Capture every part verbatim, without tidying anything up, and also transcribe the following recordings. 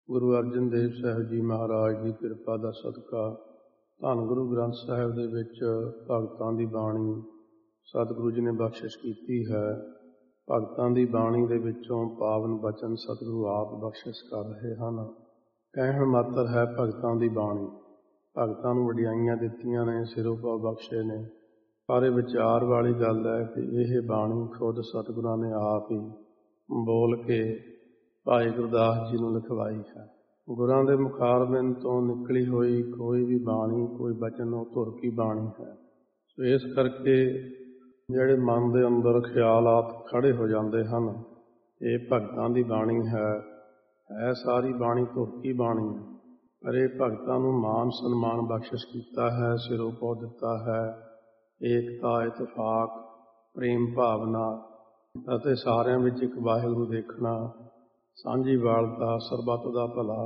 ਗੁਰੂ ਅਰਜਨ ਦੇਵ ਸਾਹਿਬ ਜੀ ਮਹਾਰਾਜ ਦੀ ਕਿਰਪਾ ਦਾ ਸਦਕਾ ਧੰਨ ਗੁਰੂ ਗ੍ਰੰਥ ਸਾਹਿਬ ਦੇ ਵਿੱਚ ਭਗਤਾਂ ਦੀ ਬਾਣੀ ਸਤਿਗੁਰੂ ਜੀ ਨੇ ਬਖਸ਼ਿਸ਼ ਕੀਤੀ ਹੈ। ਭਗਤਾਂ ਦੀ ਬਾਣੀ ਦੇ ਵਿੱਚੋਂ ਪਾਵਨ ਬਚਨ ਸਤਿਗੁਰੂ ਆਪ ਬਖਸ਼ਿਸ਼ ਕਰ ਰਹੇ ਹਨ। ਕਹਿਣ ਮਾਤਰ ਹੈ ਭਗਤਾਂ ਦੀ ਬਾਣੀ। ਭਗਤਾਂ ਨੂੰ ਵਡਿਆਈਆਂ ਦਿੱਤੀਆਂ ਨੇ, ਸਿਰੋਂ ਪਾਉ ਬਖਸ਼ੇ ਨੇ। ਪਰ ਇਹ ਵਿਚਾਰ ਵਾਲੀ ਗੱਲ ਹੈ ਕਿ ਇਹ ਬਾਣੀ ਖੁਦ ਸਤਿਗੁਰਾਂ ਨੇ ਆਪ ਹੀ ਬੋਲ ਕੇ ਭਾਈ ਗੁਰਦਾਸ ਜੀ ਨੂੰ ਲਿਖਵਾਈ ਹੈ। ਗੁਰਾਂ ਦੇ ਮੁਖਾਰਬਿੰਦ ਤੋਂ ਨਿਕਲੀ ਹੋਈ ਕੋਈ ਵੀ ਬਾਣੀ, ਕੋਈ ਬਚਨ ਉਹ ਧੁਰ ਕੀ ਬਾਣੀ ਹੈ। ਸੋ ਇਸ ਕਰਕੇ ਜਿਹੜੇ ਮਨ ਦੇ ਅੰਦਰ ਖਿਆਲਾਤ ਖੜੇ ਹੋ ਜਾਂਦੇ ਹਨ, ਇਹ ਭਗਤਾਂ ਦੀ ਬਾਣੀ ਹੈ। ਹੈ ਸਾਰੀ ਬਾਣੀ ਧੁਰ ਕੀ ਬਾਣੀ ਹੈ, ਪਰ ਇਹ ਭਗਤਾਂ ਨੂੰ ਮਾਨ ਸਨਮਾਨ ਬਖਸ਼ਿਸ਼ ਕੀਤਾ ਹੈ, ਸਿਰੋਂ ਪਾਉ ਦਿੱਤਾ ਹੈ। ਏਕਤਾ, ਇਤਫਾਕ, ਪ੍ਰੇਮ ਭਾਵਨਾ ਅਤੇ ਸਾਰਿਆਂ ਵਿੱਚ ਇੱਕ ਵਾਹਿਗੁਰੂ ਦੇਖਣਾ, ਸਾਂਝੀ ਵਾਲਤਾ, ਸਰਬੱਤ ਦਾ ਭਲਾ।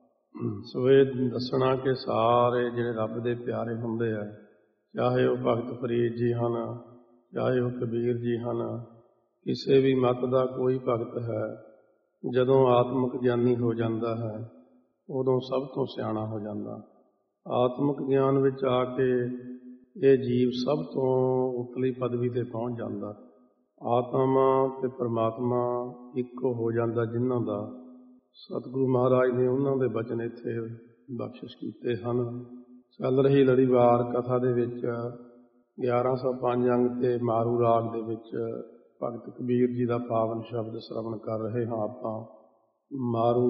ਸੋ ਇਹ ਦੱਸਣਾ ਕਿ ਸਾਰੇ ਜਿਹੜੇ ਰੱਬ ਦੇ ਪਿਆਰੇ ਹੁੰਦੇ ਆ, ਚਾਹੇ ਉਹ ਭਗਤ ਫਰੀਦ ਜੀ ਹਨ, ਚਾਹੇ ਉਹ ਕਬੀਰ ਜੀ ਹਨ, ਕਿਸੇ ਵੀ ਮੱਤ ਦਾ ਕੋਈ ਭਗਤ ਹੈ, ਜਦੋਂ ਆਤਮਿਕ ਗਿਆਨੀ ਹੋ ਜਾਂਦਾ ਹੈ ਉਦੋਂ ਸਭ ਤੋਂ ਸਿਆਣਾ ਹੋ ਜਾਂਦਾ। ਆਤਮਿਕ ਗਿਆਨ ਵਿੱਚ ਆ ਕੇ ਇਹ ਜੀਵ ਸਭ ਤੋਂ ਉਤਲੀ ਪਦਵੀ 'ਤੇ ਪਹੁੰਚ ਜਾਂਦਾ। ਆਤਮਾ ਅਤੇ ਪਰਮਾਤਮਾ ਇੱਕੋ ਹੋ ਜਾਂਦਾ ਜਿਨ੍ਹਾਂ ਦਾ। ਸਤਿਗੁਰੂ ਮਹਾਰਾਜ ਨੇ ਉਹਨਾਂ ਦੇ ਬਚਨ ਇੱਥੇ ਬਖਸ਼ਿਸ਼ ਕੀਤੇ ਹਨ। ਚੱਲ ਰਹੀ ਲੜੀਵਾਰ ਕਥਾ ਦੇ ਵਿੱਚ ਗਿਆਰਾਂ ਸੌ ਪੰਜ ਅੰਗ ਤੇ ਮਾਰੂ ਰਾਗ ਦੇ ਵਿੱਚ ਭਗਤ ਕਬੀਰ ਜੀ ਦਾ ਪਾਵਨ ਸ਼ਬਦ ਸਰਵਣ ਕਰ ਰਹੇ ਹਾਂ ਆਪਾਂ। ਮਾਰੂ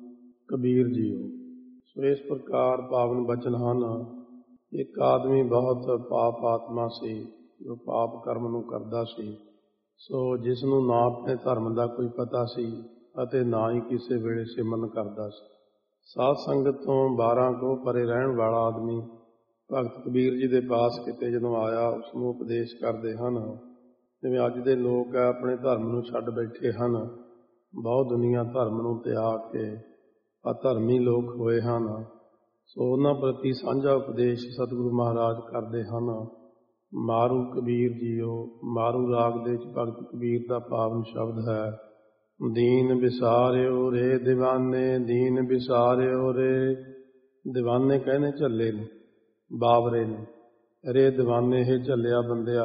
ਕਬੀਰ ਜੀਓ। ਸੋ ਇਸ ਪ੍ਰਕਾਰ ਪਾਵਨ ਬਚਨ ਹਨ। ਇੱਕ ਆਦਮੀ ਬਹੁਤ ਪਾਪ ਆਤਮਾ ਸੀ, ਜੋ ਪਾਪ ਕਰਮ ਨੂੰ ਕਰਦਾ ਸੀ। ਸੋ ਜਿਸ ਨੂੰ ਨਾ ਆਪਣੇ ਧਰਮ ਦਾ ਕੋਈ ਪਤਾ ਸੀ ਅਤੇ ਨਾ ਹੀ ਕਿਸੇ ਵੇਲੇ ਸਿਮਰਨ ਕਰਦਾ ਸੀ। ਸਾਧ ਸੰਗਤ ਤੋਂ ਬਾਰਾਂ ਕੋਹ ਪਰੇ ਰਹਿਣ ਵਾਲਾ ਆਦਮੀ ਭਗਤ ਕਬੀਰ ਜੀ ਦੇ ਪਾਸ ਕਿਤੇ ਜਦੋਂ ਆਇਆ, ਉਸ ਨੂੰ ਉਪਦੇਸ਼ ਕਰਦੇ ਹਨ। ਜਿਵੇਂ ਅੱਜ ਦੇ ਲੋਕ ਹੈ ਆਪਣੇ ਧਰਮ ਨੂੰ ਛੱਡ ਬੈਠੇ ਹਨ। ਬਹੁਤ ਦੁਨੀਆ ਧਰਮ ਨੂੰ ਤਿਆਗ ਕੇ ਅਧਰਮੀ ਲੋਕ ਹੋਏ ਹਨ। ਸੋ ਉਹਨਾਂ ਪ੍ਰਤੀ ਸਾਂਝਾ ਉਪਦੇਸ਼ ਸਤਿਗੁਰੂ ਮਹਾਰਾਜ ਕਰਦੇ ਹਨ। ਮਾਰੂ ਕਬੀਰ ਜੀਓ। ਮਾਰੂ ਰਾਗ ਦੇ ਵਿੱਚ ਭਗਤ ਕਬੀਰ ਦਾ ਪਾਵਨ ਸ਼ਬਦ ਹੈ। ਦੀਨ ਵਿਸਾਰਿਓ ਰੇ ਦੀਵਾਨੇ, ਦੀਨ ਵਿਸਾਰਿਓ ਰੇ। ਦੀਵਾਨੇ ਕਹਿੰਦੇ ਝੱਲੇ ਨੇ, ਬਾਬਰੇ ਨੇ। ਰੇ ਦੀਵਾਨੇ, ਇਹ ਝੱਲਿਆ ਬੰਦਿਆ,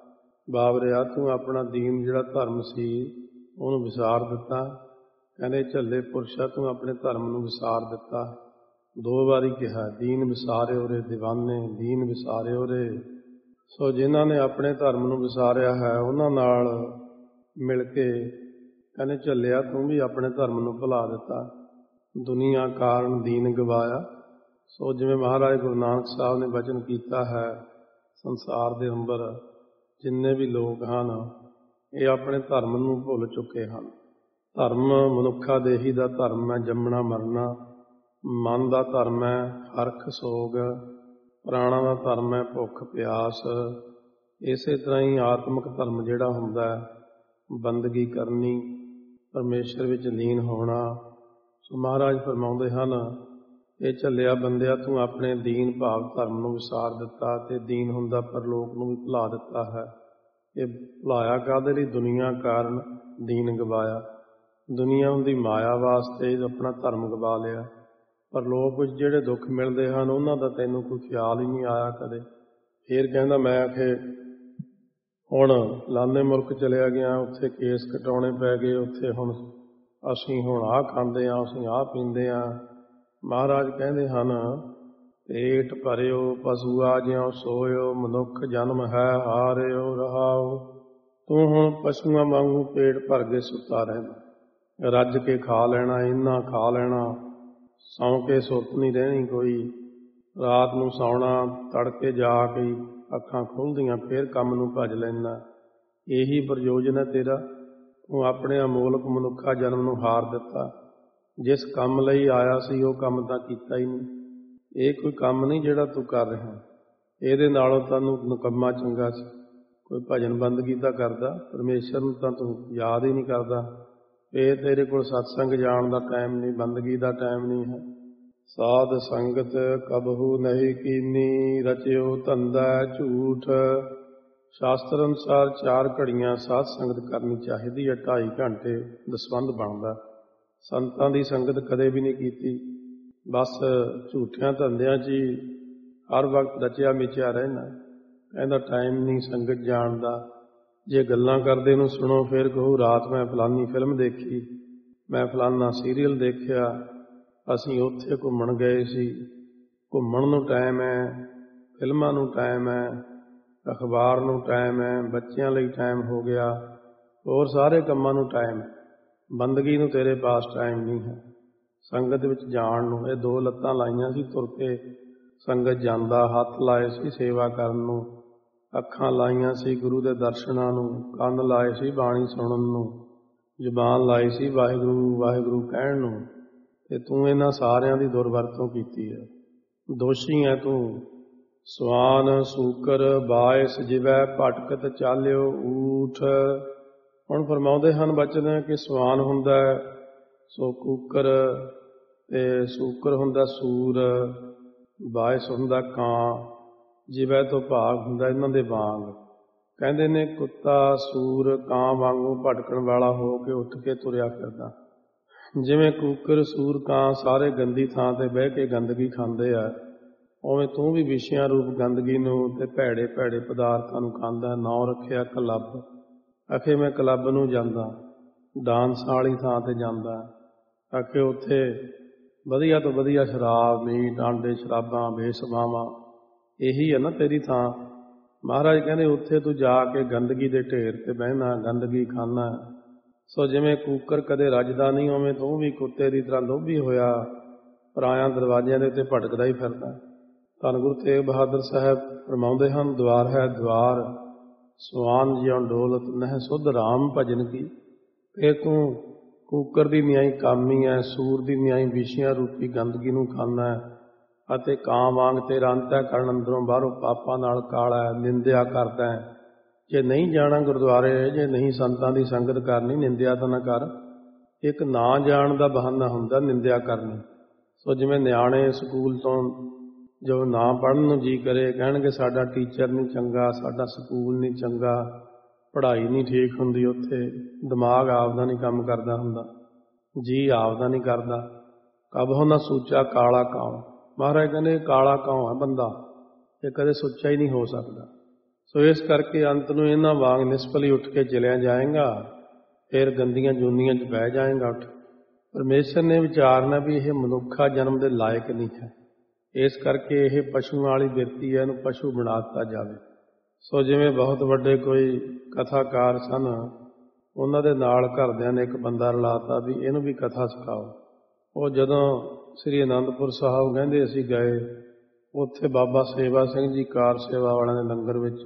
ਬਾਬਰਿਆ ਤੂੰ ਆਪਣਾ ਦੀਨ ਜਿਹੜਾ ਧਰਮ ਸੀ ਉਹਨੂੰ ਵਿਸਾਰ ਦਿੱਤਾ। ਕਹਿੰਦੇ ਝੱਲੇ ਪੁਰਸ਼ਾ ਤੂੰ ਆਪਣੇ ਧਰਮ ਨੂੰ ਵਿਸਾਰ ਦਿੱਤਾ। ਦੋ ਵਾਰੀ ਕਿਹਾ, ਦੀਨ ਵਿਸਾਰਿਓ ਰੇ ਦੀਵਾਨੇ, ਦੀਨ ਵਿਸਾਰਿਓ ਰੇ। ਸੋ ਜਿਨ੍ਹਾਂ ਨੇ ਆਪਣੇ ਧਰਮ ਨੂੰ ਵਿਸਾਰਿਆ ਹੈ ਉਹਨਾਂ ਨਾਲ ਮਿਲ ਕੇ ਕਹਿੰਦੇ ਝੱਲਿਆ ਤੂੰ ਵੀ ਆਪਣੇ ਧਰਮ ਨੂੰ ਭੁਲਾ ਦਿੱਤਾ। ਦੁਨੀਆ ਕਾਰਨ ਦੀਨ ਗਵਾਇਆ। ਸੋ ਜਿਵੇਂ ਮਹਾਰਾਜ ਗੁਰੂ ਨਾਨਕ ਸਾਹਿਬ ਨੇ ਬਚਨ ਕੀਤਾ ਹੈ, ਸੰਸਾਰ ਦੇ ਅੰਦਰ ਜਿੰਨੇ ਵੀ ਲੋਕ ਹਨ ਇਹ ਆਪਣੇ ਧਰਮ ਨੂੰ ਭੁੱਲ ਚੁੱਕੇ ਹਨ। ਧਰਮ ਮਨੁੱਖਾ ਦੇਹੀ ਦਾ ਧਰਮ ਹੈ, ਜੰਮਣਾ ਮਰਨਾ। ਮਨ ਦਾ ਧਰਮ ਹੈ ਹਰਖ ਸੋਗ। ਪ੍ਰਾਣਾਂ ਦਾ ਧਰਮ ਹੈ ਭੁੱਖ ਪਿਆਸ। ਇਸੇ ਤਰ੍ਹਾਂ ਹੀ ਆਤਮਿਕ ਧਰਮ ਜਿਹੜਾ ਹੁੰਦਾ ਹੈ ਬੰਦਗੀ ਕਰਨੀ, ਪਰਮੇਸ਼ਰ ਵਿੱਚ ਲੀਨ ਹੋਣਾ। ਸੋ ਮਹਾਰਾਜ ਫਰਮਾਉਂਦੇ ਹਨ, ਇਹ ਝੱਲਿਆ ਬੰਦਿਆ ਤੂੰ ਆਪਣੇ ਦੀਨ ਭਾਵ ਧਰਮ ਨੂੰ ਵਿਸਾਰ ਦਿੱਤਾ ਅਤੇ ਦੀਨ ਹੁੰਦਾ ਪਰਲੋਕ ਨੂੰ ਵੀ ਭੁਲਾ ਦਿੱਤਾ ਹੈ। ਇਹ ਭੁਲਾਇਆ ਕਾਹਦੇ ਲਈ? ਦੁਨੀਆ ਕਾਰਨ ਦੀਨ ਗਵਾਇਆ। ਦੁਨੀਆ ਹੁੰਦੀ ਮਾਇਆ ਵਾਸਤੇ ਆਪਣਾ ਧਰਮ ਗਵਾ ਲਿਆ। ਪਰ ਲੋਕ ਵਿੱਚ ਜਿਹੜੇ ਦੁੱਖ ਮਿਲਦੇ ਹਨ ਉਹਨਾਂ ਦਾ ਤੈਨੂੰ ਕੋਈ ਖਿਆਲ ਹੀ ਨਹੀਂ ਆਇਆ ਕਦੇ। ਫਿਰ ਕਹਿੰਦਾ ਮੈਂ ਆਖੇ ਹੁਣ ਲਾਨੇ ਮੁਲਕ ਚਲਿਆ ਗਿਆ, ਉੱਥੇ ਕੇਸ ਕਟਾਉਣੇ ਪੈ ਗਏ, ਉੱਥੇ ਹੁਣ ਅਸੀਂ ਹੁਣ ਆਹ ਖਾਂਦੇ ਹਾਂ, ਅਸੀਂ ਆਹ ਪੀਂਦੇ ਹਾਂ। ਮਹਾਰਾਜ ਕਹਿੰਦੇ ਹਨ, ਪੇਟ ਭਰਿਓ ਪਸ਼ੂਆ ਜਿਉ ਸੋਇਓ, ਮਨੁੱਖ ਜਨਮ ਹੈ ਹਾਰਿਓ ਰਹਾਓ। ਤੂੰ ਹੁਣ ਪਸ਼ੂਆਂ ਵਾਂਗੂ ਪੇਟ ਭਰ ਕੇ ਸੁੱਤਾ ਰਹਿਣਾ, ਰੱਜ ਕੇ ਖਾ ਲੈਣਾ, ਇੰਨਾ ਖਾ ਲੈਣਾ, ਸੌਂ ਕੇ ਸੁੱਤ ਨਹੀਂ ਰਹਿਣੀ ਕੋਈ। ਰਾਤ ਨੂੰ ਸੌਣਾ, ਤੜਕੇ ਜਾ ਕੇ ਅੱਖਾਂ ਖੁੱਲ੍ਹਦੀਆਂ ਫਿਰ ਕੰਮ ਨੂੰ ਭੱਜ ਲੈਣਾ। ਇਹੀ ਪ੍ਰਯੋਜਨ ਹੈ ਤੇਰਾ। ਤੂੰ ਆਪਣੇ ਅਮੋਲਕ ਮਨੁੱਖਾ ਜਨਮ ਨੂੰ ਹਾਰ ਦਿੱਤਾ। ਜਿਸ ਕੰਮ ਲਈ ਆਇਆ ਸੀ ਉਹ ਕੰਮ ਤਾਂ ਕੀਤਾ ਹੀ ਨਹੀਂ। ਇਹ ਕੋਈ ਕੰਮ ਨਹੀਂ ਜਿਹੜਾ ਤੂੰ ਕਰ ਰਿਹਾ। ਇਹਦੇ ਨਾਲੋਂ ਤੈਨੂੰ ਨਿਕੰਮਾ ਚੰਗਾ ਸੀ। ਕੋਈ ਭਜਨ ਬੰਦਗੀ ਤਾਂ ਕਰਦਾ, ਪਰਮੇਸ਼ਰ ਨੂੰ ਤਾਂ ਤੂੰ ਯਾਦ ਹੀ ਨਹੀਂ ਕਰਦਾ। ਇਹ ਤੇਰੇ ਕੋਲ ਸਤਸੰਗ ਜਾਣ ਦਾ ਟਾਈਮ ਨਹੀਂ, ਬੰਦਗੀ ਦਾ ਟਾਈਮ ਨਹੀਂ ਹੈ। ਸਾਧ ਸੰਗਤ ਕਬਹੂ ਨਹੀਂ ਕੀਨੀ, ਰਚਿਓ ਧੰਦਾ ਝੂਠ। ਸ਼ਾਸਤਰ ਅਨੁਸਾਰ ਚਾਰ ਘੜੀਆਂ ਸਾਧ ਸੰਗਤ ਕਰਨੀ ਚਾਹੀਦੀ ਹੈ। ਢਾਈ ਘੰਟੇ ਦਸਵੰਧ ਬਣਦਾ। ਸੰਤਾਂ ਦੀ ਸੰਗਤ ਕਦੇ ਵੀ ਨਹੀਂ ਕੀਤੀ। ਬਸ ਝੂਠਿਆਂ ਧੰਦਿਆਂ 'ਚ ਹੀ ਹਰ ਵਕਤ ਰਚਿਆ ਮਿਚਿਆ ਰਹਿਣਾ। ਕਹਿੰਦਾ ਟਾਈਮ ਨਹੀਂ ਸੰਗਤ ਜਾਣ ਦਾ। ਜੇ ਗੱਲਾਂ ਕਰਦੇ ਨੂੰ ਸੁਣੋ ਫਿਰ ਕਹੋ ਰਾਤ ਮੈਂ ਫਲਾਨੀ ਫਿਲਮ ਦੇਖੀ, ਮੈਂ ਫਲਾਨਾ ਸੀਰੀਅਲ ਦੇਖਿਆ, ਅਸੀਂ ਉੱਥੇ ਘੁੰਮਣ ਗਏ ਸੀ। ਘੁੰਮਣ ਨੂੰ ਟਾਈਮ ਹੈ, ਫਿਲਮਾਂ ਨੂੰ ਟਾਈਮ ਹੈ, ਅਖਬਾਰ ਨੂੰ ਟਾਈਮ ਹੈ, ਬੱਚਿਆਂ ਲਈ ਟਾਈਮ ਹੋ ਗਿਆ, ਹੋਰ ਸਾਰੇ ਕੰਮਾਂ ਨੂੰ ਟਾਈਮ ਹੈ। ਬੰਦਗੀ ਨੂੰ ਤੇਰੇ ਪਾਸ ਟਾਈਮ ਨਹੀਂ ਹੈ। ਸੰਗਤ ਵਿੱਚ ਜਾਣ ਨੂੰ ਇਹ ਦੋ ਲੱਤਾਂ ਲਾਈਆਂ ਸੀ, ਤੁਰ ਕੇ ਸੰਗਤ ਜਾਂਦਾ, ਹੱਥ ਲਾਏ ਸੀ ਸੇਵਾ ਕਰਨ ਨੂੰ, ਅੱਖਾਂ ਲਾਈਆਂ ਸੀ ਗੁਰੂ ਦੇ ਦਰਸ਼ਨਾਂ ਨੂੰ, ਕੰਨ ਲਾਏ ਸੀ ਬਾਣੀ ਸੁਣਨ ਨੂੰ, ਜ਼ੁਬਾਨ ਲਾਈ ਸੀ ਵਾਹਿਗੁਰੂ ਵਾਹਿਗੁਰੂ ਕਹਿਣ ਨੂੰ। ਤੇ ਤੂੰ ਇਹਨਾਂ ਸਾਰਿਆਂ ਦੀ ਦੁਰਵਰਤੋਂ ਕੀਤੀ ਹੈ। ਦੋਸ਼ੀ ਹੈ ਤੂੰ। ਸਵਾਨ ਸੂਕਰ ਬਾਇਸ ਜਿਵੈ ਭਟਕਤ ਚਾਲਿਓ ਊਠ। ਹੁਣ ਫਰਮਾਉਂਦੇ ਹਨ ਬਚਨ ਕਿ ਸਵਾਨ ਹੁੰਦਾ ਸੋ ਕੂਕਰ, ਤੇ ਸੂਕਰ ਹੁੰਦਾ ਸੂਰ, ਬਾਇਸ ਹੁੰਦਾ ਕਾਂ, ਜਿਵੈ ਤੋਂ ਭਾਗ ਹੁੰਦਾ ਇਹਨਾਂ ਦੇ ਵਾਂਗ। ਕਹਿੰਦੇ ਨੇ ਕੁੱਤਾ ਸੂਰ ਕਾਂ ਵਾਂਗੂ ਭਟਕਣ ਵਾਲਾ ਹੋ ਕੇ ਉੱਠ ਕੇ ਤੁਰਿਆ ਫਿਰਦਾ। ਜਿਵੇਂ ਕੂਕਰ ਸੂਰ ਕਾਂ ਸਾਰੇ ਗੰਦੀ ਥਾਂ ਤੇ ਬਹਿ ਕੇ ਗੰਦਗੀ ਖਾਂਦੇ ਆ, ਉਵੇਂ ਤੂੰ ਵੀ ਵਿਸ਼ਿਆਂ ਰੂਪ ਗੰਦਗੀ ਨੂੰ ਤੇ ਭੈੜੇ ਭੈੜੇ ਪਦਾਰਥਾਂ ਨੂੰ ਖਾਂਦਾ। ਨਾਂ ਰੱਖਿਆ ਕਲੱਬ। ਆਖੇ ਮੈਂ ਕਲੱਬ ਨੂੰ ਜਾਂਦਾ, ਡਾਂਸ ਵਾਲੀ ਥਾਂ ਤੇ ਜਾਂਦਾ, ਆਖੇ ਉੱਥੇ ਵਧੀਆ ਤੋਂ ਵਧੀਆ ਸ਼ਰਾਬ ਮੀਟ ਆਂਡੇ ਸ਼ਰਾਬਾਂ ਬੇਸਮਾਵਾਂ, ਇਹੀ ਹੈ ਨਾ ਤੇਰੀ ਥਾਂ। ਮਹਾਰਾਜ ਕਹਿੰਦੇ ਉੱਥੇ ਤੂੰ ਜਾ ਕੇ ਗੰਦਗੀ ਦੇ ਢੇਰ ਤੇ ਬਹਿਣਾ, ਗੰਦਗੀ ਖਾਣਾ। ਸੋ ਜਿਵੇਂ ਕੂਕਰ ਕਦੇ ਰੱਜਦਾ ਨਹੀਂ, ਉਵੇਂ ਤੂੰ ਵੀ ਕੁੱਤੇ ਦੀ ਤਰ੍ਹਾਂ ਲੋਭੀ ਹੋਇਆ ਪਰਾਇਆਂ ਦਰਵਾਜ਼ਿਆਂ ਦੇ ਉੱਤੇ ਭਟਕਦਾ ਹੀ ਫਿਰਦਾ। ਧੰਨ ਗੁਰੂ ਤੇਗ ਬਹਾਦਰ ਸਾਹਿਬ ਫਰਮਾਉਂਦੇ ਹਨ, ਦੁਆਰ ਹੈ ਦੁਆਰ ਸਵਾਨ ਜਿਉਂ ਡੋਲਤ ਨਹਿ ਸੁਧ ਰਾਮ ਭਜਨ ਕੀ। ਇਹ ਤੂੰ ਕੂਕਰ ਦੀ ਨਿਆਈ ਕਾਮੀ ਹੈ, ਸੂਰ ਦੀ ਨਿਆਈ ਵਿਸ਼ਿਆਂ ਰੂਪੀ ਗੰਦਗੀ ਨੂੰ ਖਾਂਦਾ ਹੈ, ਅਤੇ ਕਾਂ ਵਾਂਗ ਤੇਰਾ ਅੰਤਿਆ ਕਰਨ ਅੰਦਰੋਂ ਬਾਹਰੋਂ ਪਾਪਾਂ ਨਾਲ ਕਾਲਾ ਹੈ, ਨਿੰਦਿਆ ਕਰਦਾ ਹੈ। ਜੇ ਨਹੀਂ ਜਾਣਾ ਗੁਰਦੁਆਰੇ, ਜੇ ਨਹੀਂ ਸੰਤਾਂ ਦੀ ਸੰਗਤ ਕਰਨੀ, ਨਿੰਦਿਆ ਤਾਂ ਨਾ ਕਰ। ਇੱਕ ਨਾ ਜਾਣ ਦਾ ਬਹਾਨਾ ਹੁੰਦਾ ਨਿੰਦਿਆ ਕਰਨੀ। ਸੋ ਜਿਵੇਂ ਨਿਆਣੇ ਸਕੂਲ ਤੋਂ ਜੋ ਨਾ ਪੜ੍ਹਨ ਨੂੰ ਜੀ ਕਰੇ, ਕਹਿਣਗੇ ਸਾਡਾ ਟੀਚਰ ਨਹੀਂ ਚੰਗਾ, ਸਾਡਾ ਸਕੂਲ ਨਹੀਂ ਚੰਗਾ, ਪੜ੍ਹਾਈ ਨਹੀਂ ਠੀਕ ਹੁੰਦੀ, ਉੱਥੇ ਦਿਮਾਗ ਆਪਦਾ ਨਹੀਂ ਕੰਮ ਕਰਦਾ ਹੁੰਦਾ, ਜੀ ਆਪਦਾ ਨਹੀਂ ਕਰਦਾ। ਕਬਹੁ ਨਾ ਸੂਚਾ ਕਾਲਾ ਕਾਉ। ਮਹਾਰਾਜ ਕਹਿੰਦੇ ਕਾਲਾ ਕਾਉ ਹੈ ਬੰਦਾ, ਇਹ ਕਦੇ ਸੁੱਚਾ ਹੀ ਨਹੀਂ ਹੋ ਸਕਦਾ। ਸੋ ਇਸ ਕਰਕੇ ਅੰਤ ਨੂੰ ਇਹਨਾਂ ਵਾਂਗ ਨਿਸਫਲੀ ਉੱਠ ਕੇ ਚਲਿਆ ਜਾਏਗਾ, ਫਿਰ ਗੰਦੀਆਂ ਜੂਨੀਆਂ 'ਚ ਬਹਿ ਜਾਏਗਾ ਉੱਠ। ਪਰਮੇਸ਼ਰ ਨੇ ਵਿਚਾਰਨਾ ਵੀ ਇਹ ਮਨੁੱਖਾ ਜਨਮ ਦੇ ਲਾਇਕ ਨਹੀਂ ਹੈ, ਇਸ ਕਰਕੇ ਇਹ ਪਸ਼ੂਆਂ ਵਾਲੀ ਬਿਰਤੀ ਹੈ, ਇਹਨੂੰ ਪਸ਼ੂ ਬਣਾ ਦਿੱਤਾ ਜਾਵੇ। ਸੋ ਜਿਵੇਂ ਬਹੁਤ ਵੱਡੇ ਕੋਈ ਕਥਾਕਾਰ ਸਨ, ਉਹਨਾਂ ਦੇ ਨਾਲ ਘਰਦਿਆਂ ਨੇ ਇੱਕ ਬੰਦਾ ਰਲਾਤਾ ਵੀ ਇਹਨੂੰ ਵੀ ਕਥਾ ਸਿਖਾਓ। ਉਹ ਜਦੋਂ ਸ੍ਰੀ ਅਨੰਦਪੁਰ ਸਾਹਿਬ ਕਹਿੰਦੇ ਅਸੀਂ ਗਏ, ਉੱਥੇ ਬਾਬਾ ਸੇਵਾ ਸਿੰਘ ਜੀ ਕਾਰ ਸੇਵਾ ਵਾਲਿਆਂ ਦੇ ਲੰਗਰ ਵਿੱਚ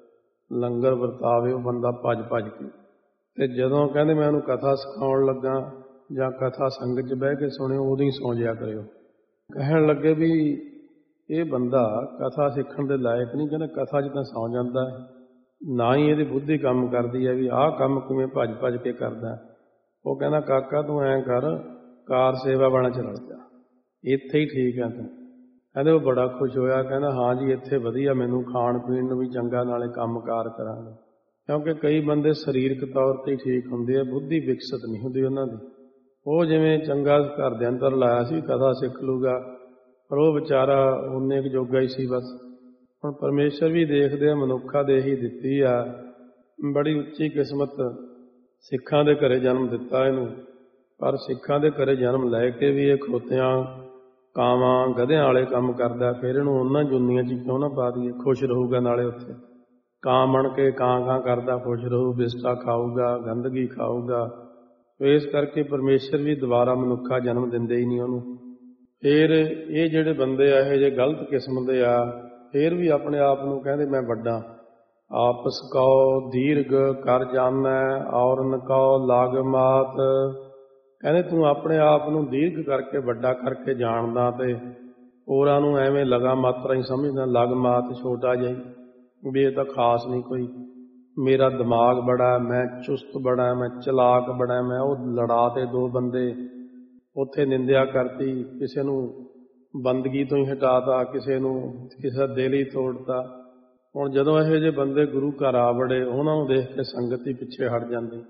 ਲੰਗਰ ਵਰਤਾਵੇ, ਉਹ ਬੰਦਾ ਭੱਜ ਭੱਜ ਕੇ। ਅਤੇ ਜਦੋਂ ਕਹਿੰਦੇ ਮੈਂ ਉਹਨੂੰ ਕਥਾ ਸਿਖਾਉਣ ਲੱਗਾ ਜਾਂ ਕਥਾ ਸੰਗਤ 'ਚ ਬਹਿ ਕੇ ਸੁਣਿਓ, ਉਦੋਂ ਹੀ ਸੌਂ ਜਿਆ ਕਰਿਓ। ਕਹਿਣ ਲੱਗੇ ਵੀ ਇਹ ਬੰਦਾ ਕਥਾ ਸਿੱਖਣ ਦੇ ਲਾਇਕ ਨਹੀਂ। ਕਹਿੰਦਾ ਕਥਾ 'ਚ ਤਾਂ ਸੌਂ ਜਾਂਦਾ, ਨਾ ਹੀ ਇਹਦੀ ਬੁੱਧੀ ਕੰਮ ਕਰਦੀ ਹੈ ਵੀ ਆਹ ਕੰਮ ਕਿਵੇਂ ਭੱਜ ਭੱਜ ਕੇ ਕਰਦਾ। ਉਹ ਕਹਿੰਦਾ ਕਾਕਾ ਤੂੰ ਐਂ ਕਰ, ਕਾਰ ਸੇਵਾ ਵਾਲਾ ਚ ਰਲ ਜਾ, ਇੱਥੇ ਹੀ ਠੀਕ ਹੈ ਤੂੰ। ਕਹਿੰਦੇ ਉਹ ਬੜਾ ਖੁਸ਼ ਹੋਇਆ, ਕਹਿੰਦਾ ਹਾਂ ਜੀ ਇੱਥੇ ਵਧੀਆ, ਮੈਨੂੰ ਖਾਣ ਪੀਣ ਨੂੰ ਵੀ ਚੰਗਾ, ਨਾਲੇ ਕੰਮ ਕਾਰ ਕਰਾਂਗੇ। ਕਿਉਂਕਿ ਕਈ ਬੰਦੇ ਸਰੀਰਕ ਤੌਰ 'ਤੇ ਹੀ ਠੀਕ ਹੁੰਦੇ ਆ, ਬੁੱਧੀ ਵਿਕਸਿਤ ਨਹੀਂ ਹੁੰਦੀ ਉਹਨਾਂ ਦੀ। ਉਹ ਜਿਵੇਂ ਚੰਗਾ ਘਰ ਦੇ ਅੰਦਰ ਲਾਇਆ ਸੀ ਕਥਾ ਸਿੱਖ ਲੂਗਾ, ਪਰ ਉਹ ਵਿਚਾਰਾ ਉਨੇ ਕੁ ਜੋਗਾ ਹੀ ਸੀ ਬਸ। ਹੁਣ ਪਰਮੇਸ਼ਰ ਵੀ ਦੇਖਦੇ ਆ, ਮਨੁੱਖਾ ਦੇ ਹੀ ਦਿੱਤੀ ਆ, ਬੜੀ ਉੱਚੀ ਕਿਸਮਤ ਸਿੱਖਾਂ ਦੇ ਘਰੇ ਜਨਮ ਦਿੱਤਾ ਇਹਨੂੰ। ਪਰ ਸਿੱਖਾਂ ਦੇ ਘਰੇ ਜਨਮ ਲੈ ਕੇ ਵੀ ਇਹ ਖੋਤਿਆਂ ਕਾਵਾਂ ਗਧਿਆਂ ਵਾਲੇ ਕੰਮ ਕਰਦਾ। ਫਿਰ ਇਹਨੂੰ ਉਹਨਾਂ ਜੁੰਨੀਆਂ 'ਚ ਕਿਉਂ ਨਾ ਪਾ ਦਈਏ, ਖੁਸ਼ ਰਹੂਗਾ। ਨਾਲੇ ਉੱਥੇ ਕਾਂ ਬਣ ਕੇ ਕਾਂ ਕਾਂ ਕਰਦਾ ਖੁਸ਼ ਰਹੂ, ਬਿਸਟਾ ਖਾਊਗਾ, ਗੰਦਗੀ ਖਾਊਗਾ। ਇਸ ਕਰਕੇ ਪਰਮੇਸ਼ਰ ਵੀ ਦੁਬਾਰਾ ਮਨੁੱਖਾ ਜਨਮ ਦਿੰਦੇ ਹੀ ਨਹੀਂ ਉਹਨੂੰ। ਫਿਰ ਇਹ ਜਿਹੜੇ ਬੰਦੇ ਆ ਇਹ ਜੇ ਗਲਤ ਕਿਸਮ ਦੇ ਆ, ਫਿਰ ਵੀ ਆਪਣੇ ਆਪ ਨੂੰ ਕਹਿੰਦੇ ਮੈਂ ਵੱਡਾ। ਆਪਸ ਕਉ ਦੀਰਘ ਕਰ ਜਾਨੈ ਔਰਨ ਕਉ ਲਾਗ ਮਾਤ। ਕਹਿੰਦੇ ਤੂੰ ਆਪਣੇ ਆਪ ਨੂੰ ਦੀਰਘ ਕਰਕੇ ਵੱਡਾ ਕਰਕੇ ਜਾਣਦਾ, ਤੇ ਹੋਰਾਂ ਨੂੰ ਐਵੇਂ ਲਗਾ ਮਾਤਰਾ ਹੀ ਸਮਝਦਾ, ਲਗ ਮਾਤ ਛੋਟਾ ਜਿਹਾ ਵੀ ਇਹ ਤਾਂ ਖਾਸ ਨਹੀਂ ਕੋਈ। ਮੇਰਾ ਦਿਮਾਗ ਬੜਾ, ਮੈਂ ਚੁਸਤ ਬੜਾ, ਮੈਂ ਚਲਾਕ ਬੜਾ। ਮੈਂ ਉਹ ਲੜਾ ਤੇ ਦੋ ਬੰਦੇ, ਉੱਥੇ ਨਿੰਦਿਆ ਕਰਤੀ, ਕਿਸੇ ਨੂੰ ਬੰਦਗੀ ਤੋਂ ਹੀ ਹਟਾਤਾ, ਕਿਸੇ ਨੂੰ ਕਿਸੇ ਦਾ ਦਿਲ ਹੀ ਤੋੜਤਾ। ਹੁਣ ਜਦੋਂ ਇਹੋ ਜਿਹੇ ਬੰਦੇ ਗੁਰੂ ਘਰ ਆ ਵੜੇ, ਉਹਨਾਂ ਨੂੰ ਦੇਖ ਕੇ ਸੰਗਤ ਹੀ ਪਿੱਛੇ ਹਟ ਜਾਂਦੀ।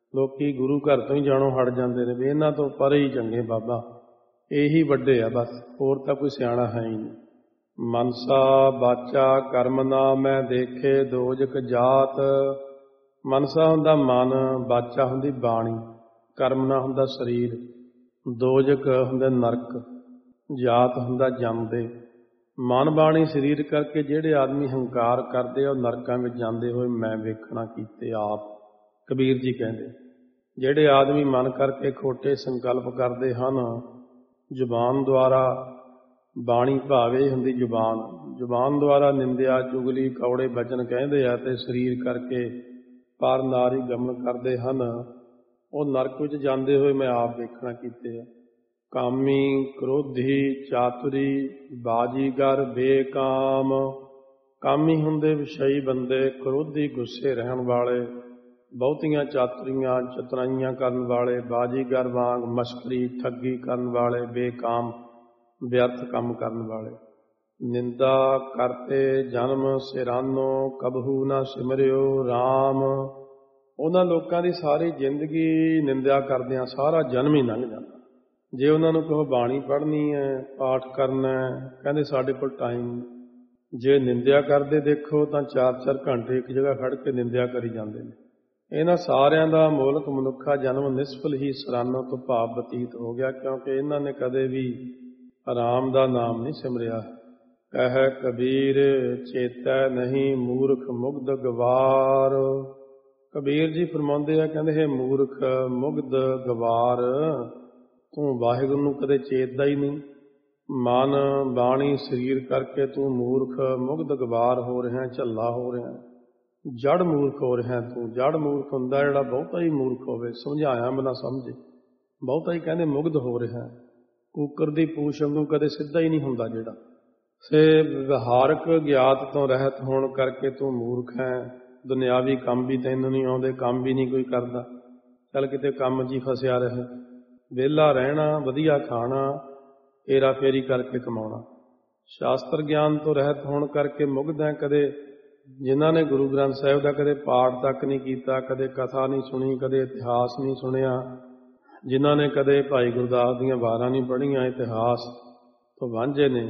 ਲੋਕੀ ਗੁਰੂ ਘਰ ਤੋਂ ਹੀ ਜਾਣੋਂ ਹਟ ਜਾਂਦੇ ਨੇ ਵੀ ਇਹਨਾਂ ਤੋਂ ਪਰੇ ਹੀ ਚੰਗੇ ਬਾਬਾ, ਇਹੀ ਵੱਡੇ ਆ ਬਸ, ਹੋਰ ਤਾਂ ਕੋਈ ਸਿਆਣਾ ਹੈ ਹੀ ਨਹੀਂ। ਮਨਸਾ ਬਾਚਾ ਕਰਮ ਨਾ ਮੈਂ ਦੇਖੇ ਦੋਜਕ ਜਾਤ। ਮਨਸਾ ਹੁੰਦਾ ਮਨ, ਬਾਚਾ ਹੁੰਦੀ ਬਾਣੀ, ਕਰਮ ਨਾ ਹੁੰਦਾ ਸਰੀਰ, ਦੋਜਕ ਹੁੰਦਾ ਨਰਕ, ਜਾਤ ਹੁੰਦਾ ਜੰਮਦੇ। ਮਨ ਬਾਣੀ ਸਰੀਰ ਕਰਕੇ ਜਿਹੜੇ ਆਦਮੀ ਹੰਕਾਰ ਕਰਦੇ ਆ ਉਹ ਨਰਕਾਂ ਵਿੱਚ ਜਾਂਦੇ ਹੋਏ ਮੈਂ ਵੇਖਣਾ ਕੀਤੇ ਆਪ। ਕਬੀਰ ਜੀ ਕਹਿੰਦੇ ਜਿਹੜੇ ਆਦਮੀ ਮਨ ਕਰਕੇ ਖੋਟੇ ਸੰਕਲਪ ਕਰਦੇ ਹਨ, ਜ਼ੁਬਾਨ ਦੁਆਰਾ, ਬਾਣੀ ਭਾਵੇ ਹੁੰਦੀ ਜ਼ੁਬਾਨ, ਜ਼ੁਬਾਨ ਦੁਆਰਾ ਨਿੰਦਿਆ ਚੁਗਲੀ ਕੌੜੇ ਬਚਨ ਕਹਿੰਦੇ ਆ, ਤੇ ਸਰੀਰ ਕਰਕੇ ਪਰ ਨਾਰੀ ਗਮਨ ਕਰਦੇ ਹਨ, ਉਹ ਨਰਕ ਵਿੱਚ ਜਾਂਦੇ ਹੋਏ ਮੈਂ ਆਪ ਵੇਖਣਾ ਕੀਤੇ ਆ। ਕਾਮੀ, ਕ੍ਰੋਧੀ, ਚਾਤੁਰੀ, ਬਾਜੀਗਰ, ਬੇਕਾਮ। ਕਾਮੀ ਹੁੰਦੇ ਵਿਸ਼ਈ ਬੰਦੇ, ਕ੍ਰੋਧੀ ਗੁੱਸੇ ਰਹਿਣ ਵਾਲੇ, ਬਹੁਤੀਆਂ ਚਾਤਰੀਆਂ ਚਤਰਾਈਆਂ ਕਰਨ ਵਾਲੇ, ਬਾਜੀਗਰ ਵਾਂਗ ਮਸ਼ਕਰੀ ਠੱਗੀ ਕਰਨ ਵਾਲੇ, ਬੇਕਾਮ ਵਿਅਰਥ ਕੰਮ ਕਰਨ ਵਾਲੇ। ਨਿੰਦਾ ਕਰਤੇ ਜਨਮ ਸਿਰਾਨੋ ਕਬਹੂ ਨਾ ਸਿਮਰਿਓ ਰਾਮ। ਉਹਨਾਂ ਲੋਕਾਂ ਦੀ ਸਾਰੀ ਜ਼ਿੰਦਗੀ ਨਿੰਦਿਆ ਕਰਦਿਆਂ ਸਾਰਾ ਜਨਮ ਹੀ ਲੰਘ ਜਾਂਦਾ। ਜੇ ਉਹਨਾਂ ਨੂੰ ਕਹੋ ਬਾਣੀ ਪੜ੍ਹਨੀ ਹੈ, ਪਾਠ ਕਰਨਾ ਹੈ, ਕਹਿੰਦੇ ਸਾਡੇ ਕੋਲ ਟਾਈਮ। ਜੇ ਨਿੰਦਿਆ ਕਰਦੇ ਦੇਖੋ ਤਾਂ ਚਾਰ ਚਾਰ ਘੰਟੇ ਇੱਕ ਜਗ੍ਹਾ ਖੜ੍ਹ ਕੇ ਨਿੰਦਿਆ ਕਰੀ ਜਾਂਦੇ ਨੇ। ਇਹਨਾਂ ਸਾਰਿਆਂ ਦਾ ਮੂਲਕ ਮਨੁੱਖਾ ਜਨਮ ਨਿਸਫਲ ਹੀ ਸਰਾਨੋਂ ਤੋਂ ਭਾਵ ਬਤੀਤ ਹੋ ਗਿਆ, ਕਿਉਂਕਿ ਇਹਨਾਂ ਨੇ ਕਦੇ ਵੀ ਰਾਮ ਦਾ ਨਾਮ ਨਹੀਂ ਸਿਮਰਿਆ। ਕਹਿ ਕਬੀਰ ਚੇਤੈ ਨਹੀਂ ਮੂਰਖ ਮੁਗਧ ਗਵਾਰ। ਕਬੀਰ ਜੀ ਫਰਮਾਉਂਦੇ ਆ, ਕਹਿੰਦੇ ਹੈ ਮੂਰਖ ਮੁਗਧ ਗਵਾਰ, ਤੂੰ ਵਾਹਿਗੁਰੂ ਨੂੰ ਕਦੇ ਚੇਤਦਾ ਹੀ ਨਹੀਂ। ਮਨ ਬਾਣੀ ਸਰੀਰ ਕਰਕੇ ਤੂੰ ਮੂਰਖ ਮੁਗਧ ਗਵਾਰ ਹੋ ਰਿਹਾ, ਝੱਲਾ ਹੋ ਰਿਹਾ, ਜੜ ਮੂਰਖ ਹੋ ਰਿਹਾ ਤੂੰ। ਜੜ ਮੂਰਖ ਹੁੰਦਾ ਜਿਹੜਾ ਬਹੁਤਾ ਹੀ ਮੂਰਖ ਹੋਵੇ, ਸਮਝਾਇਆ ਬਿਨਾਂ ਸਮਝੇ, ਬਹੁਤਾ ਹੀ ਕਹਿੰਦੇ ਮੁਗਧ ਹੋ ਰਿਹਾ। ਕੂਕਰ ਦੀ ਪੂਛ ਵਾਂਗੂ ਕਦੇ ਸਿੱਧਾ ਹੀ ਨਹੀਂ ਹੁੰਦਾ ਜਿਹੜਾ। ਸੇ ਵਿਵਹਾਰਕ ਗਿਆਤ ਤੋਂ ਰਹਿਤ ਹੋਣ ਕਰਕੇ ਤੂੰ ਮੂਰਖ ਹੈ। ਦੁਨਿਆਵੀ ਕੰਮ ਵੀ ਤੈਨੂੰ ਨਹੀਂ ਆਉਂਦੇ, ਕੰਮ ਵੀ ਨਹੀਂ ਕੋਈ ਕਰਦਾ, ਚੱਲ ਕਿਤੇ ਕੰਮ 'ਚ ਹੀ ਫਸਿਆ ਰਹੇ। ਵਿਹਲਾ ਰਹਿਣਾ, ਵਧੀਆ ਖਾਣਾ, ਹੇਰਾ ਫੇਰੀ ਕਰਕੇ ਕਮਾਉਣਾ। ਸ਼ਾਸਤਰ ਗਿਆਨ ਤੋਂ ਰਹਿਤ ਹੋਣ ਕਰਕੇ ਮੁਗਧ ਹੈ। ਕਦੇ ਜਿਨ੍ਹਾਂ ਨੇ ਗੁਰੂ ਗ੍ਰੰਥ ਸਾਹਿਬ ਦਾ ਕਦੇ ਪਾਠ ਤੱਕ ਨਹੀਂ ਕੀਤਾ, ਕਦੇ ਕਥਾ ਨਹੀਂ ਸੁਣੀ, ਕਦੇ ਇਤਿਹਾਸ ਨਹੀਂ ਸੁਣਿਆ, ਜਿਨ੍ਹਾਂ ਨੇ ਕਦੇ ਭਾਈ ਗੁਰਦਾਸ ਦੀਆਂ ਵਾਰਾਂ ਨਹੀਂ ਪੜ੍ਹੀਆਂ, ਇਤਿਹਾਸ ਤੋਂ ਵਾਂਝੇ ਨੇ,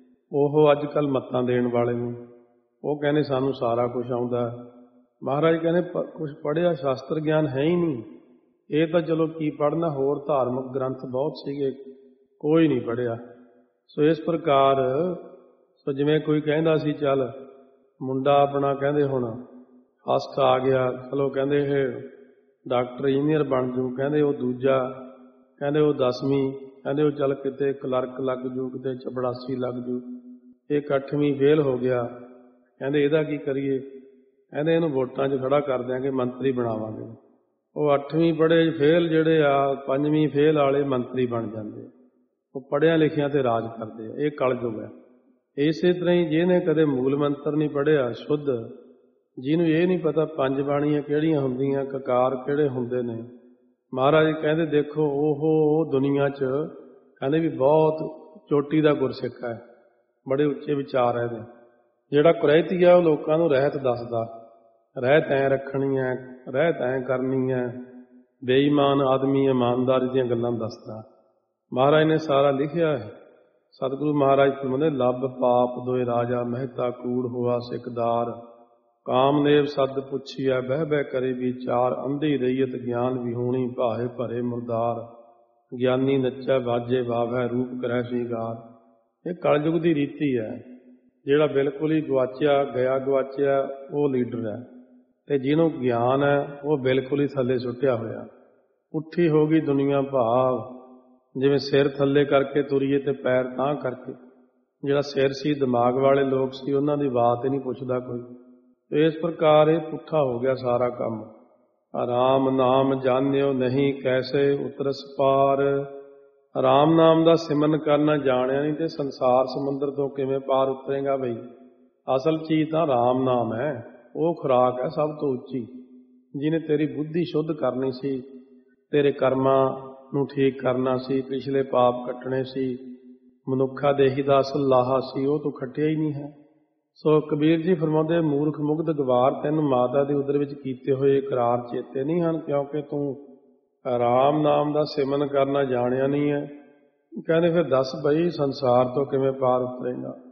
ਉਹ ਅੱਜ ਕੱਲ੍ਹ ਮੱਤਾਂ ਦੇਣ ਵਾਲੇ ਨੇ। ਉਹ ਕਹਿੰਦੇ ਸਾਨੂੰ ਸਾਰਾ ਕੁਝ ਆਉਂਦਾ। ਮਹਾਰਾਜ ਕਹਿੰਦੇ ਪ ਕੁਛ ਪੜ੍ਹਿਆ ਸ਼ਾਸਤਰ ਗਿਆਨ ਹੈ ਹੀ ਨਹੀਂ। ਇਹ ਤਾਂ ਚਲੋ ਕੀ ਪੜ੍ਹਨਾ, ਹੋਰ ਧਾਰਮਿਕ ਗ੍ਰੰਥ ਬਹੁਤ ਸੀਗੇ, ਕੋਈ ਨਹੀਂ ਪੜ੍ਹਿਆ। ਸੋ ਇਸ ਪ੍ਰਕਾਰ ਸੋ ਜਿਵੇਂ ਕੋਈ ਕਹਿੰਦਾ ਸੀ ਚੱਲ ਮੁੰਡਾ ਆਪਣਾ ਕਹਿੰਦੇ ਹੁਣ ਫਸਟ ਆ ਗਿਆ, ਚਲੋ ਕਹਿੰਦੇ ਇਹ ਡਾਕਟਰ ਇੰਜੀਨੀਅਰ ਬਣ ਜੂ, ਕਹਿੰਦੇ ਉਹ ਦੂਜਾ ਕਹਿੰਦੇ ਉਹ ਦਸਵੀਂ, ਕਹਿੰਦੇ ਉਹ ਚੱਲ ਕਿਤੇ ਕਲਰਕ ਲੱਗ ਜੂ, ਕਿਤੇ ਚਪੜਾਸੀ ਲੱਗ ਜੂ। ਇਹ ਅੱਠਵੀਂ ਫੇਲ ਹੋ ਗਿਆ, ਕਹਿੰਦੇ ਇਹਦਾ ਕੀ ਕਰੀਏ, ਕਹਿੰਦੇ ਇਹਨੂੰ ਵੋਟਾਂ 'ਚ ਖੜਾ ਕਰ ਦਿਆਂਗੇ, ਮੰਤਰੀ ਬਣਾਵਾਂਗੇ। ਉਹ ਅੱਠਵੀਂ ਪੜ੍ਹੇ ਫੇਲ ਜਿਹੜੇ ਆ, ਪੰਜਵੀਂ ਫੇਲ ਵਾਲੇ ਮੰਤਰੀ ਬਣ ਜਾਂਦੇ। ਉਹ ਪੜ੍ਹਿਆ ਲਿਖਿਆ ਤੇ ਰਾਜ ਕਰਦੇ ਆ। ਇਹ ਕਲਯੁਗ ਹੈ। ਇਸੇ ਤਰ੍ਹਾਂ ਹੀ ਜਿਹਨੇ ਕਦੇ ਮੂਲ ਮੰਤਰ ਨਹੀਂ ਪੜ੍ਹਿਆ ਸ਼ੁੱਧ, ਜਿਹਨੂੰ ਇਹ ਨਹੀਂ ਪਤਾ ਪੰਜ ਬਾਣੀਆਂ ਕਿਹੜੀਆਂ ਹੁੰਦੀਆਂ, ਕਕਾਰ ਕਿਹੜੇ ਹੁੰਦੇ ਨੇ, ਮਹਾਰਾਜ ਕਹਿੰਦੇ ਦੇਖੋ ਉਹ ਦੁਨੀਆ 'ਚ ਕਹਿੰਦੇ ਵੀ ਬਹੁਤ ਚੋਟੀ ਦਾ ਗੁਰਸਿੱਖ ਹੈ, ਬੜੇ ਉੱਚੇ ਵਿਚਾਰ ਹੈ ਇਹਦੇ। ਜਿਹੜਾ ਕੁਰੈਤੀ ਆ ਉਹ ਲੋਕਾਂ ਨੂੰ ਰਹਿਤ ਦੱਸਦਾ, ਰਹਿਤ ਐਂ ਰੱਖਣੀ ਹੈ, ਰਹਿਤ ਐਂ ਕਰਨੀ ਹੈ। ਬੇਈਮਾਨ ਆਦਮੀ ਇਮਾਨਦਾਰੀ ਦੀਆਂ ਗੱਲਾਂ ਦੱਸਦਾ। ਮਹਾਰਾਜ ਨੇ ਸਾਰਾ ਲਿਖਿਆ ਹੈ। ਸਤਿਗੁਰੂ ਮਹਾਰਾਜ ਫਰਮਾਉਂਦੇ ਲੱਭ ਪਾਪ ਦੋਏ ਰਾਜਾ ਮਹਿਤਾ ਕੂੜ ਹੋਆ ਸਿਕਦਾਰ। ਕਾਮਦੇਵ ਸੱਦ ਪੁੱਛੀਆ ਬਹਿ ਬਹਿ ਕਰੇ ਵਿਚਾਰ। ਅੰਧੀ ਰਈਅਤ ਗਿਆਨ ਵਿਹੂਣੀ ਭਾਏ ਭਰੇ ਮੁਰਦਾਰ। ਗਿਆਨੀ ਨੱਚੈ ਬਾਜੇ ਵਾਵੈ ਰੂਪ ਕਰੈ ਸ਼ਿੰਗਾਰ। ਇਹ ਕਲਯੁਗ ਦੀ ਰੀਤੀ ਹੈ। ਜਿਹੜਾ ਬਿਲਕੁਲ ਹੀ ਗਵਾਚਿਆ ਗਿਆ ਗਵਾਚਿਆ ਉਹ ਲੀਡਰ ਹੈ, ਤੇ ਜਿਹਨੂੰ ਗਿਆਨ ਹੈ ਉਹ ਬਿਲਕੁਲ ਹੀ ਥੱਲੇ ਸੁੱਟਿਆ ਹੋਇਆ। ਉੱਠੀ ਹੋ ਗਈ ਦੁਨੀਆ ਭਾਵ ਜਿਵੇਂ ਸਿਰ ਥੱਲੇ ਕਰਕੇ ਤੁਰੀਏ ਤੇ ਪੈਰ ਤਾਂ ਕਰਕੇ। ਜਿਹੜਾ ਸਿਰ ਸੀ ਦਿਮਾਗ ਵਾਲੇ ਲੋਕ ਸੀ ਉਹਨਾਂ ਦੀ ਬਾਤ ਹੀ ਨਹੀਂ ਪੁੱਛਦਾ ਕੋਈ। ਇਸ ਪ੍ਰਕਾਰ ਇਹ ਪੁੱਠਾ ਹੋ ਗਿਆ ਸਾਰਾ ਕੰਮ। ਰਾਮ ਨਾਮ ਜਾਣਿਓ ਨਹੀਂ ਕੈਸੇ ਉਤਰਸ ਪਾਰ। ਰਾਮ ਨਾਮ ਦਾ ਸਿਮਰਨ ਕਰਨਾ ਜਾਣਿਆ ਨਹੀਂ ਤੇ ਸੰਸਾਰ ਸਮੁੰਦਰ ਤੋਂ ਕਿਵੇਂ ਪਾਰ ਉਤਰੇਗਾ ਬਈ। ਅਸਲ ਚੀਜ਼ ਤਾਂ ਰਾਮ ਨਾਮ ਹੈ, ਉਹ ਖੁਰਾਕ ਹੈ ਸਭ ਤੋਂ ਉੱਚੀ, ਜਿਹਨੇ ਤੇਰੀ ਬੁੱਧੀ ਸ਼ੁੱਧ ਕਰਨੀ ਸੀ, ਤੇਰੇ ਕਰਮਾਂ ਨੂੰ ਠੀਕ ਕਰਨਾ ਸੀ, ਪਿਛਲੇ ਪਾਪ ਕੱਟਣੇ ਸੀ, ਮਨੁੱਖਾ ਦੇਹੀ ਦਾ ਅਸਲ ਲਾਹਾ ਸੀ, ਉਹ ਤੂੰ ਖੱਟਿਆ ਹੀ ਨਹੀਂ ਹੈ। ਸੋ ਕਬੀਰ ਜੀ ਫਰਮਾਉਂਦੇ, ਮੂਰਖ ਮੁਗਧ ਗਵਾਰ, ਤੈਨੂੰ ਮਾਤਾ ਦੇ ਉਦਰ ਵਿੱਚ ਕੀਤੇ ਹੋਏ ਇਕਰਾਰ ਚੇਤੇ ਨਹੀਂ ਹਨ, ਕਿਉਂਕਿ ਤੂੰ ਰਾਮ ਨਾਮ ਦਾ ਸਿਮਰਨ ਕਰਨਾ ਜਾਣਿਆ ਨਹੀਂ ਹੈ। ਕਹਿੰਦੇ ਫਿਰ ਦੱਸ ਬਈ ਸੰਸਾਰ ਤੋਂ ਕਿਵੇਂ ਪਾਰ ਉਤਰੇਗਾ।